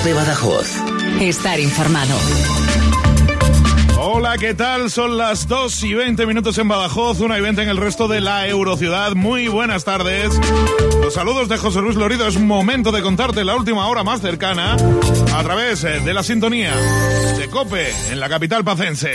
COPE Badajoz. Estar informado. Hola, ¿qué tal? Son las 2:20 en Badajoz, 1:20 en el resto de la Eurociudad. Muy buenas tardes. Los saludos de José Luis Lorido. Es momento de contarte la última hora más cercana a través de la sintonía de COPE en la capital pacense.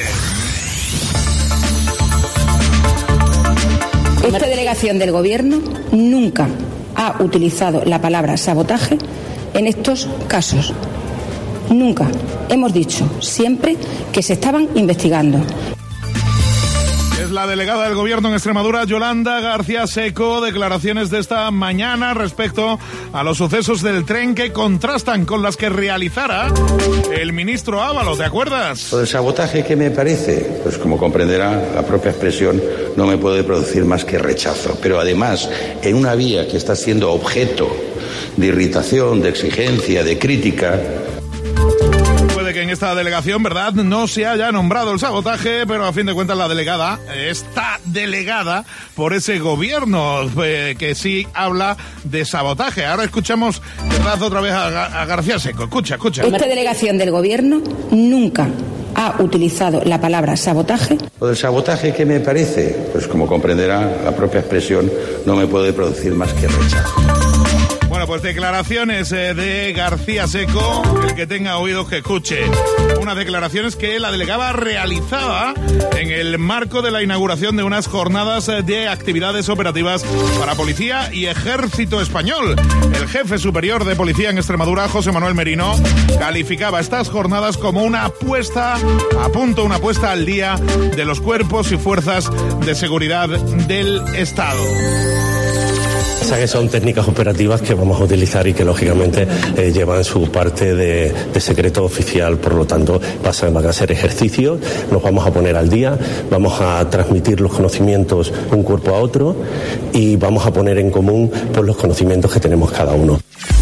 Esta delegación del Gobierno nunca ha utilizado la palabra sabotaje en estos casos. Nunca. Hemos dicho siempre que se estaban investigando. Es la delegada del Gobierno en Extremadura, Yolanda García Seco, declaraciones de esta mañana respecto a los sucesos del tren que contrastan con las que realizara el ministro Ábalos, ¿te acuerdas? Lo del sabotaje, ¿qué me parece? Pues como comprenderá, la propia expresión no me puede producir más que rechazo. Pero además, en una vía que está siendo objeto de irritación, de exigencia, de crítica... Puede que en esta delegación, ¿verdad?, no se haya nombrado el sabotaje, pero a fin de cuentas la delegada está delegada por ese gobierno que sí habla de sabotaje. Ahora escuchamos, ¿verdad?, otra vez a García Seco. Escucha. Esta delegación del Gobierno nunca ha utilizado la palabra sabotaje. Lo del sabotaje, ¿qué me parece? Pues como comprenderá, la propia expresión no me puede producir más que rechazo. Bueno, pues declaraciones de García Seco, el que tenga oídos que escuche. Unas declaraciones que la delegada realizaba en el marco de la inauguración de unas jornadas de actividades operativas para Policía y Ejército Español. El jefe superior de Policía en Extremadura, José Manuel Merino, calificaba estas jornadas como una puesta a punto, una puesta al día de los cuerpos y fuerzas de seguridad del Estado. Que son técnicas operativas que vamos a utilizar y que lógicamente llevan su parte de secreto oficial, por lo tanto van a ser ejercicios, nos vamos a poner al día, vamos a transmitir los conocimientos un cuerpo a otro y vamos a poner en común pues, los conocimientos que tenemos cada uno.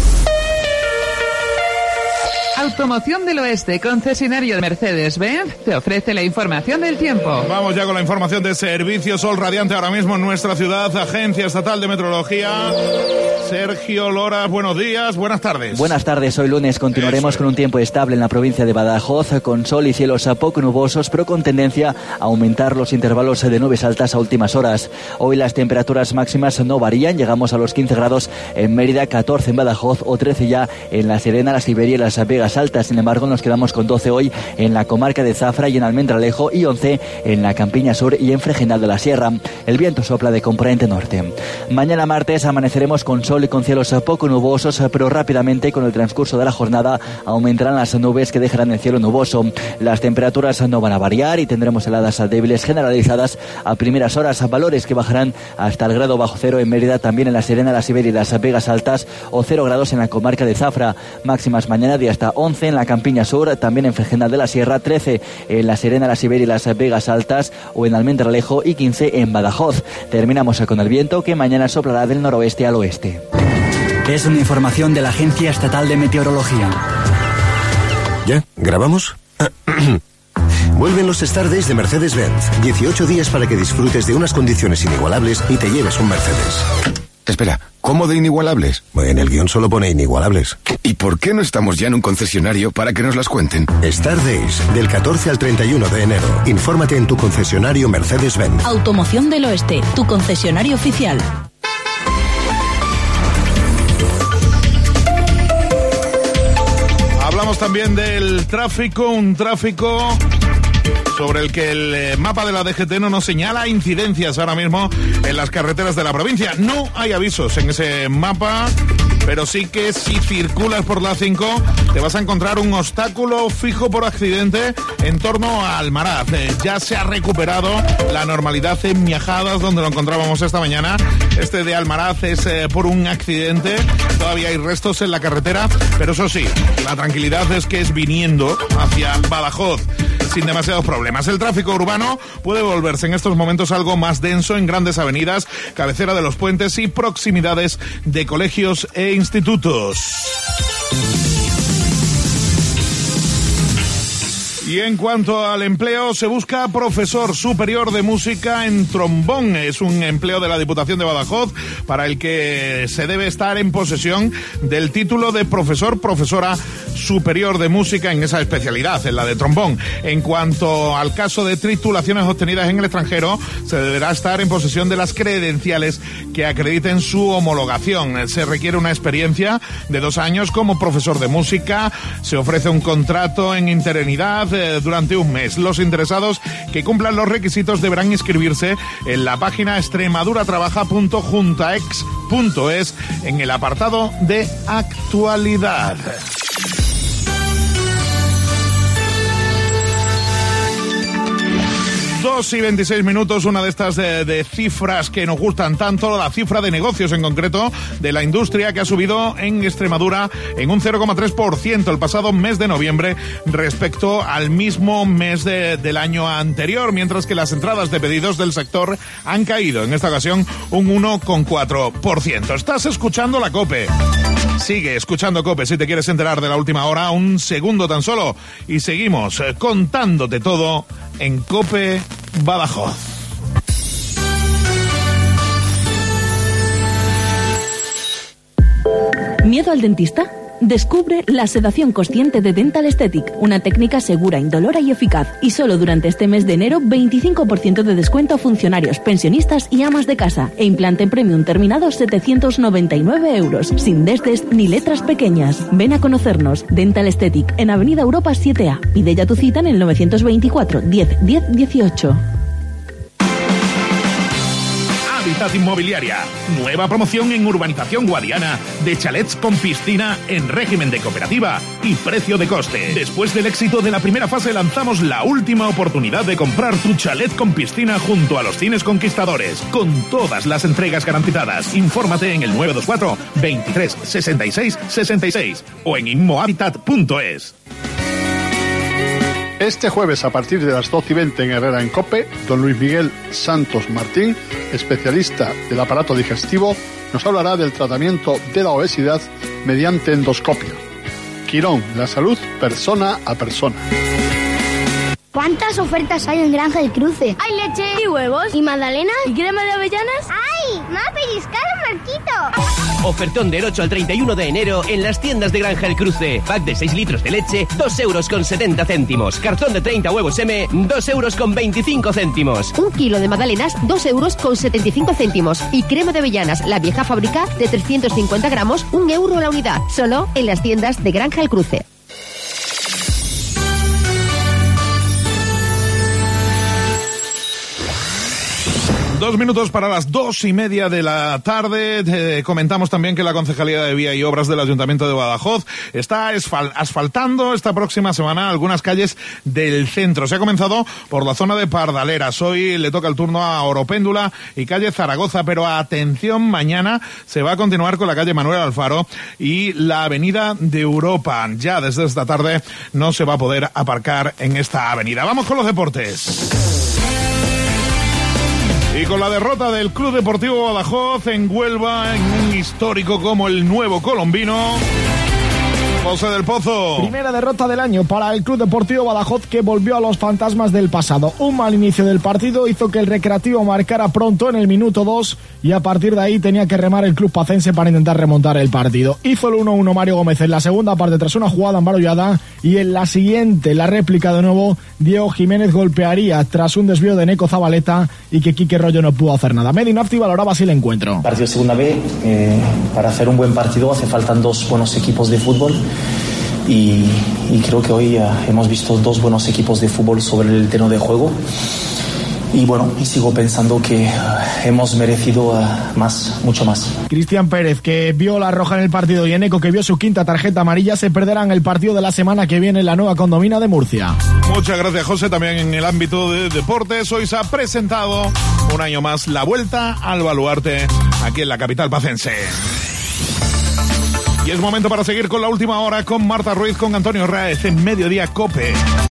Automoción del Oeste, concesionario de Mercedes-Benz, te ofrece la información del tiempo. Vamos ya con la información de Servicio Sol Radiante ahora mismo en nuestra ciudad, Agencia Estatal de Meteorología. Sergio Lora, buenos días, buenas tardes. Buenas tardes, hoy lunes continuaremos con un tiempo estable en la provincia de Badajoz, con sol y cielos poco nubosos, pero con tendencia a aumentar los intervalos de nubes altas a últimas horas. Hoy las temperaturas máximas no varían, llegamos a los 15 grados en Mérida, 14 en Badajoz o 13 ya en La Serena, La Siberia y Las Vegas Altas. Sin embargo, nos quedamos con 12 hoy en la comarca de Zafra y en Almendralejo y 11 en la Campiña Sur y en Fregenal de la Sierra. El viento sopla de componente norte. Mañana martes amaneceremos con sol y con cielos poco nubosos, pero rápidamente con el transcurso de la jornada aumentarán las nubes que dejarán el cielo nuboso. Las temperaturas no van a variar y tendremos heladas débiles generalizadas a primeras horas, valores que bajarán hasta el grado bajo cero en Mérida, también en La Serena, La Siberia y Las Vegas Altas, o 0 grados en la comarca de Zafra. Máximas mañana de hasta 11 en la Campiña Sur, también en Fregenal de la Sierra, 13 en La Serena, La Siberia y Las Vegas Altas o en Almendralejo y 15 en Badajoz. Terminamos con el viento que mañana soplará del noroeste al oeste. Es una información de la Agencia Estatal de Meteorología. ¿Ya? ¿Grabamos? Vuelven los Star Days de Mercedes-Benz. 18 días para que disfrutes de unas condiciones inigualables y te lleves un Mercedes. Espera, ¿cómo de inigualables? En el guión solo pone inigualables. ¿Y por qué no estamos ya en un concesionario para que nos las cuenten? Star Days, del 14 al 31 de enero. Infórmate en tu concesionario Mercedes-Benz. Automoción del Oeste, tu concesionario oficial. Hablamos también del tráfico, un tráfico sobre el que el mapa de la DGT no nos señala incidencias ahora mismo en las carreteras de la provincia. No hay avisos en ese mapa, pero sí que si circulas por la 5 te vas a encontrar un obstáculo fijo por accidente en torno a Almaraz. Ya se ha recuperado la normalidad en Miajadas, donde lo encontrábamos esta mañana. Este de Almaraz es por un accidente, todavía hay restos en la carretera, pero eso sí, la tranquilidad es que es viniendo hacia Badajoz sin demasiados problemas. El tráfico urbano puede volverse en estos momentos algo más denso en grandes avenidas, cabecera de los puentes y proximidades de colegios e institutos. Y en cuanto al empleo, se busca profesor superior de música en trombón. Es un empleo de la Diputación de Badajoz para el que se debe estar en posesión del título de profesora superior de música en esa especialidad, en la de trombón. En cuanto al caso de titulaciones obtenidas en el extranjero, se deberá estar en posesión de las credenciales que acrediten su homologación. Se requiere una experiencia de 2 años como profesor de música. Se ofrece un contrato en interinidad durante un mes. Los interesados que cumplan los requisitos deberán inscribirse en la página extremaduratrabaja.juntaex.es en el apartado de actualidad. 2:26, una de estas de cifras que nos gustan tanto, la cifra de negocios en concreto de la industria, que ha subido en Extremadura en un 0,3% el pasado mes de noviembre respecto al mismo mes del año anterior, mientras que las entradas de pedidos del sector han caído, en esta ocasión un 1,4%. Estás escuchando la COPE. Sigue escuchando COPE si te quieres enterar de la última hora, un segundo tan solo, y seguimos contándote todo en COPE Badajoz. ¿Miedo al dentista? Descubre la sedación consciente de Dental Aesthetic, una técnica segura, indolora y eficaz. Y solo durante este mes de enero, 25% de descuento a funcionarios, pensionistas y amas de casa. E implante premium terminado, 799 euros. Sin desdes ni letras pequeñas. Ven a conocernos. Dental Aesthetic, en Avenida Europa 7A. Pide ya tu cita en el 924 10 10 18. Habitat Inmobiliaria. Nueva promoción en Urbanización Guadiana de chalets con piscina en régimen de cooperativa y precio de coste. Después del éxito de la primera fase, lanzamos la última oportunidad de comprar tu chalet con piscina junto a los Cines Conquistadores, con todas las entregas garantizadas. Infórmate en el 924 23 66 66 o en inmohabitat.es. Este jueves, a partir de las 12:20 en Herrera en COPE, don Luis Miguel Santos Martín, especialista del aparato digestivo, nos hablará del tratamiento de la obesidad mediante endoscopia. Quirón, la salud persona a persona. ¿Cuántas ofertas hay en Granja del Cruce? Hay leche y huevos y magdalenas y crema de avellanas. ¡Ay! ¡Me ha pellizcado Marquito! Ofertón del 8 al 31 de enero en las tiendas de Granja El Cruce. Pack de 6 litros de leche, 2,70 €. Cartón de 30 huevos M, 2,25 €. 1 kilo de magdalenas, 2,75 €. Y crema de avellanas, la vieja fábrica, de 350 gramos, 1 euro la unidad. Solo en las tiendas de Granja El Cruce. Dos minutos para las 2:30 de la tarde. Comentamos también que la Concejalía de Vía y Obras del Ayuntamiento de Badajoz está asfaltando esta próxima semana algunas calles del centro. Se ha comenzado por la zona de Pardaleras. Hoy le toca el turno a Oropéndula y calle Zaragoza, pero atención, mañana se va a continuar con la calle Manuel Alfaro y la avenida de Europa. Ya desde esta tarde no se va a poder aparcar en esta avenida. Vamos con los deportes. Y con la derrota del Club Deportivo Badajoz en Huelva, en un histórico como el Nuevo Colombino, José del Pozo. Primera derrota del año para el Club Deportivo Badajoz, que volvió a los fantasmas del pasado. Un mal inicio del partido hizo que el Recreativo marcara pronto en el minuto 2 y a partir de ahí tenía que remar el club pacense para intentar remontar el partido. Hizo el 1-1 Mario Gómez en la segunda parte tras una jugada embarullada y en la siguiente, la réplica de nuevo, Diego Jiménez golpearía tras un desvío de Neco Zabaleta y que Quique Rollo no pudo hacer nada. Medi Nafti valoraba así el encuentro. Partido segunda B, para hacer un buen partido hace faltan 2 buenos equipos de fútbol. Y creo que hoy hemos visto 2 buenos equipos de fútbol sobre el terreno de juego y sigo pensando que hemos merecido más, mucho más. Cristian Pérez, que vio la roja en el partido, y Eneco, que vio su quinta tarjeta amarilla, se perderán el partido de la semana que viene en la nueva Condomina de Murcia. Muchas gracias, José. También en el ámbito de deportes, hoy se ha presentado un año más la Vuelta al Baluarte aquí en la capital pacense. Y es momento para seguir con la última hora con Marta Ruiz, con Antonio Raez en Mediodía COPE.